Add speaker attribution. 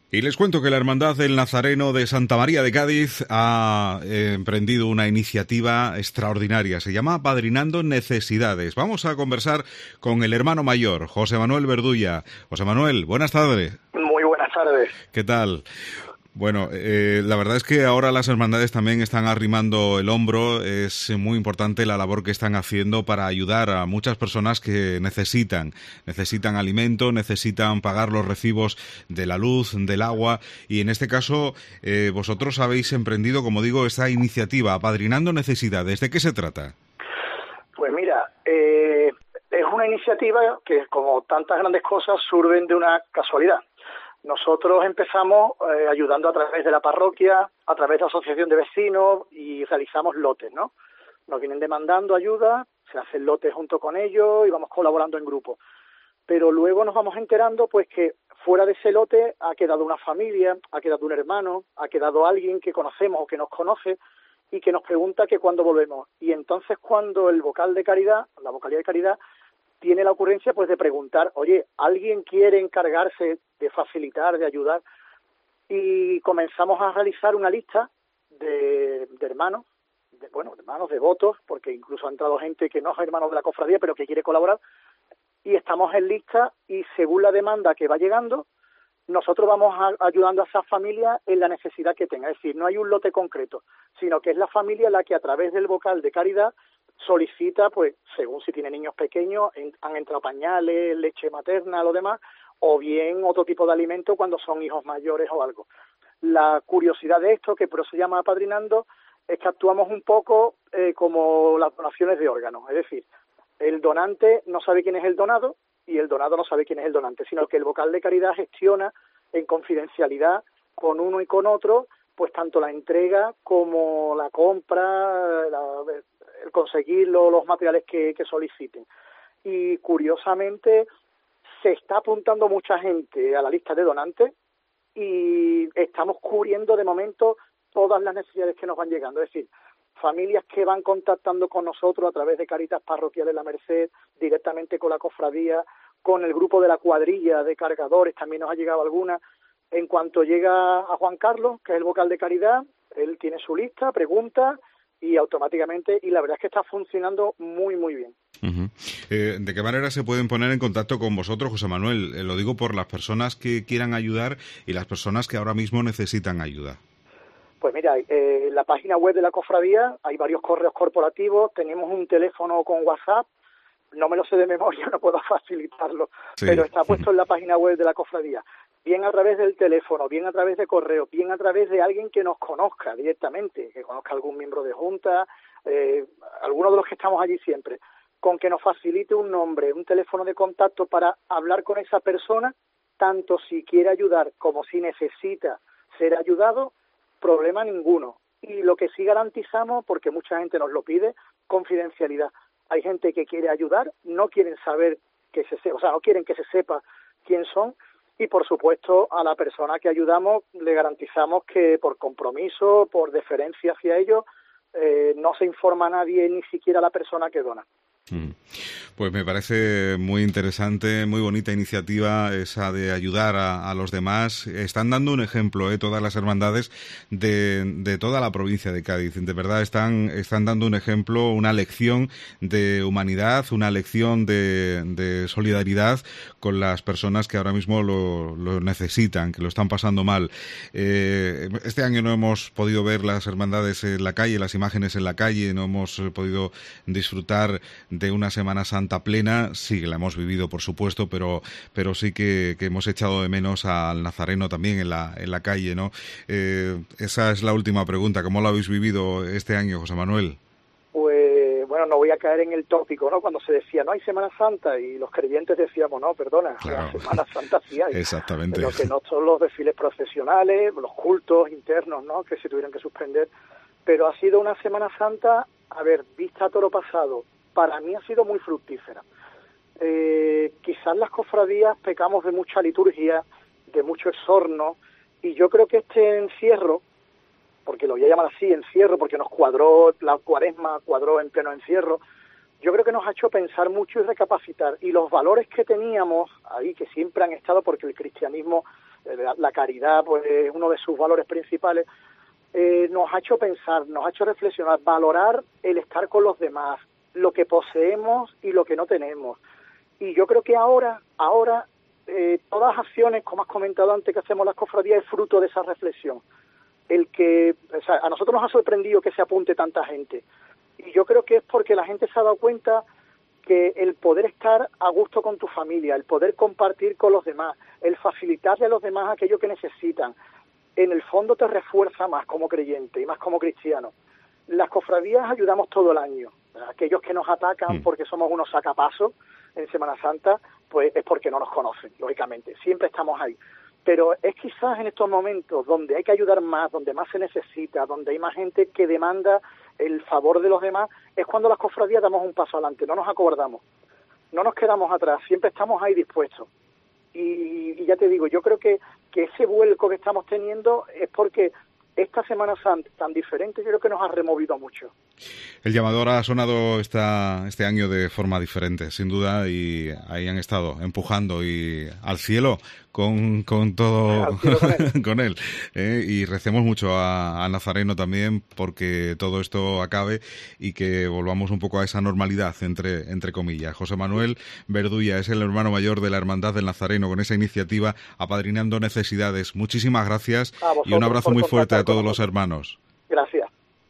Speaker 1: Y les cuento que la Hermandad del Nazareno de Santa María de Cádiz ha emprendido una iniciativa extraordinaria. Se llama Apadrinando Necesidades. Vamos a conversar con el hermano mayor, José Manuel Verdulla. José Manuel, buenas tardes.
Speaker 2: Muy buenas tardes.
Speaker 1: ¿Qué tal? Bueno, la verdad es que ahora las hermandades también están arrimando el hombro. Es muy importante la labor que están haciendo para ayudar a muchas personas que necesitan alimento, necesitan pagar los recibos de la luz, del agua, y en este caso vosotros habéis emprendido, como digo, esta iniciativa, Apadrinando Necesidades. ¿De qué se trata?
Speaker 2: Pues mira, es una iniciativa que, como tantas grandes cosas, surgen de una casualidad. Nosotros empezamos ayudando a través de la parroquia, a través de la asociación de vecinos, y realizamos lotes, ¿no? Nos vienen demandando ayuda, se hacen lotes junto con ellos y vamos colaborando en grupo. Pero luego nos vamos enterando pues que fuera de ese lote ha quedado una familia, ha quedado un hermano, ha quedado alguien que conocemos o que nos conoce y que nos pregunta que cuándo volvemos. Y entonces cuando el vocal de caridad, la vocalía de caridad, tiene la ocurrencia pues de preguntar, oye, ¿alguien quiere encargarse de facilitar, de ayudar? Y comenzamos a realizar una lista de hermanos, hermanos devotos, porque incluso ha entrado gente que no es hermano de la cofradía, pero que quiere colaborar, y estamos en lista, y según la demanda que va llegando, nosotros vamos ayudando a esa familia en la necesidad que tenga. Es decir, no hay un lote concreto, sino que es la familia la que a través del vocal de caridad solicita, pues, según si tiene niños pequeños, han entrado pañales, leche materna, lo demás, o bien otro tipo de alimento cuando son hijos mayores o algo. La curiosidad de esto, que por eso se llama apadrinando, es que actuamos un poco como las donaciones de órganos. Es decir, el donante no sabe quién es el donado y el donado no sabe quién es el donante, sino que el vocal de caridad gestiona en confidencialidad con uno y con otro, pues tanto la entrega como la compra, el conseguir los materiales que soliciten. Y curiosamente se está apuntando mucha gente a la lista de donantes y estamos cubriendo de momento todas las necesidades que nos van llegando. Es decir, familias que van contactando con nosotros a través de Caritas Parroquiales La Merced, directamente con la cofradía, con el grupo de la cuadrilla de cargadores, también nos ha llegado alguna. En cuanto llega a Juan Carlos, que es el vocal de caridad, él tiene su lista, pregunta y automáticamente, y la verdad es que está funcionando muy, muy bien.
Speaker 1: Uh-huh. ¿De qué manera se pueden poner en contacto con vosotros, José Manuel? Lo digo por las personas que quieran ayudar y las personas que ahora mismo necesitan ayuda.
Speaker 2: Pues mira, en la página web de la cofradía hay varios correos corporativos, tenemos un teléfono con WhatsApp, no me lo sé de memoria, no puedo facilitarlo, sí, pero está puesto en la página web de la cofradía. Bien a través del teléfono, bien a través de correo, bien a través de alguien que nos conozca directamente, que conozca algún miembro de junta, alguno de los que estamos allí siempre, con que nos facilite un nombre, un teléfono de contacto para hablar con esa persona, tanto si quiere ayudar como si necesita ser ayudado, problema ninguno. Y lo que sí garantizamos, porque mucha gente nos lo pide, confidencialidad. Hay gente que quiere ayudar, no quieren saber no quieren que se sepa quién son, y por supuesto a la persona que ayudamos le garantizamos que por compromiso, por deferencia hacia ellos, no se informa a nadie, ni siquiera a la persona que dona.
Speaker 1: Pues me parece muy interesante, muy bonita iniciativa esa de ayudar a los demás. Están dando un ejemplo, todas las hermandades de toda la provincia de Cádiz. De verdad están dando un ejemplo, una lección de humanidad, una lección de solidaridad con las personas que ahora mismo lo necesitan, que lo están pasando mal. Este año no hemos podido ver las hermandades en la calle, las imágenes en la calle, no hemos podido disfrutar de una Semana Santa plena. Sí, la hemos vivido, por supuesto, pero sí que hemos echado de menos al Nazareno también en la calle, ¿no? Esa es la última pregunta. ¿Cómo lo habéis vivido este año, José Manuel?
Speaker 2: Pues, bueno, no voy a caer en el tópico, ¿no? Cuando se decía, no hay Semana Santa, y los creyentes decíamos, no, perdona, claro. La Semana Santa sí hay.
Speaker 1: Exactamente.
Speaker 2: Pero que no son los desfiles procesionales, los cultos internos, ¿no?, que se tuvieron que suspender. Pero ha sido una Semana Santa, a ver, vista a toro pasado, para mí ha sido muy fructífera. Quizás las cofradías pecamos de mucha liturgia, de mucho exorno, y yo creo que este encierro, porque lo voy a llamar así, encierro, porque nos cuadró, la Cuaresma cuadró en pleno encierro, yo creo que nos ha hecho pensar mucho y recapacitar, y los valores que teníamos ahí, que siempre han estado, porque el cristianismo la caridad pues es uno de sus valores principales, nos ha hecho pensar, nos ha hecho reflexionar, valorar el estar con los demás, lo que poseemos y lo que no tenemos. Y yo creo que ahora todas las acciones, como has comentado antes, que hacemos las cofradías, es fruto de esa reflexión. A nosotros nos ha sorprendido que se apunte tanta gente. Y yo creo que es porque la gente se ha dado cuenta que el poder estar a gusto con tu familia, el poder compartir con los demás, el facilitarle a los demás aquello que necesitan, en el fondo te refuerza más como creyente y más como cristiano. Las cofradías ayudamos todo el año. Aquellos que nos atacan porque somos unos sacapasos en Semana Santa, pues es porque no nos conocen, lógicamente. Siempre estamos ahí. Pero es quizás en estos momentos donde hay que ayudar más, donde más se necesita, donde hay más gente que demanda el favor de los demás, es cuando las cofradías damos un paso adelante, no nos acobardamos, no nos quedamos atrás, siempre estamos ahí dispuestos. Y ya te digo, yo creo que ese vuelco que estamos teniendo es porque esta Semana Santa tan diferente, yo creo que nos ha removido mucho.
Speaker 1: El llamador ha sonado este año de forma diferente, sin duda, y ahí han estado empujando y al cielo con todo, con él. Y recemos mucho al Nazareno también porque todo esto acabe y que volvamos un poco a esa normalidad, entre comillas. José Manuel Verdulla es el hermano mayor de la Hermandad del Nazareno con esa iniciativa Apadrinando Necesidades. Muchísimas gracias y un abrazo muy fuerte a todos los hermanos.
Speaker 2: Gracias.